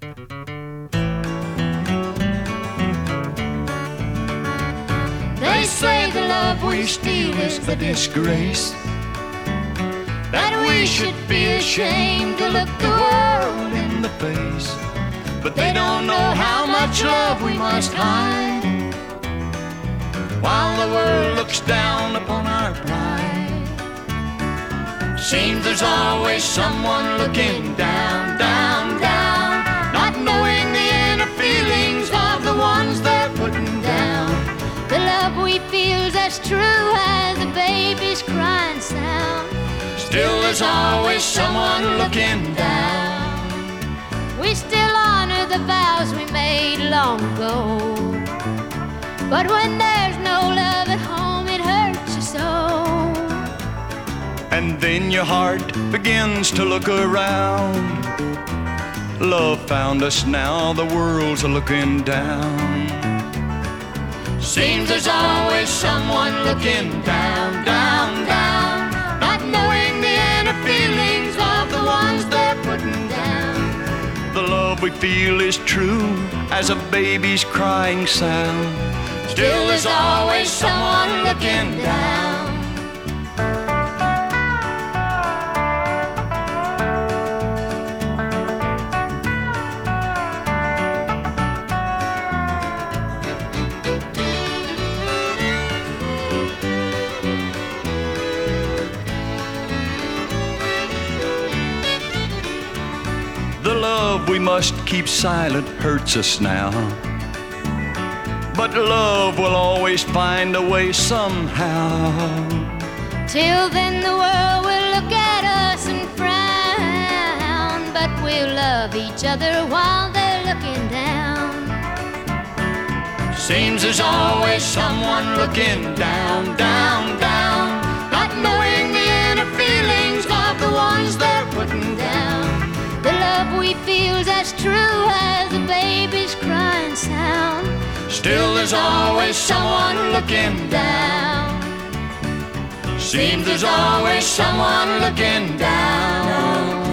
They say the love we steal is a disgrace, that we should be ashamed to look the world in the face. But they don't know how much love we must hide, while the world looks down upon our pride. Seems there's always someone looking down, down, down, not knowing the inner feelings of the ones they're putting down. The love we feel's as true as a baby's crying sound. Still there's always someone looking down. We still honor the vows we made long ago, but when there's no love at home, it hurts you so. And then your heart begins to look around. Love found us, now the world's looking down. Seems there's always someone looking down, down, down, not knowing the inner feelings of the ones they're putting down. The love we feel is true as a baby's crying sound. Still there's always someone looking down. The love we must keep silent hurts us now, but love will always find a way somehow. Till then the world will look at us and frown, but we'll love each other while they're looking down. Seems there's always someone looking down, down, down, not knowing the inner feelings of the ones they're putting down. The love we feel's as true as a baby's crying sound. Still there's always someone looking down. Seems there's always someone looking down.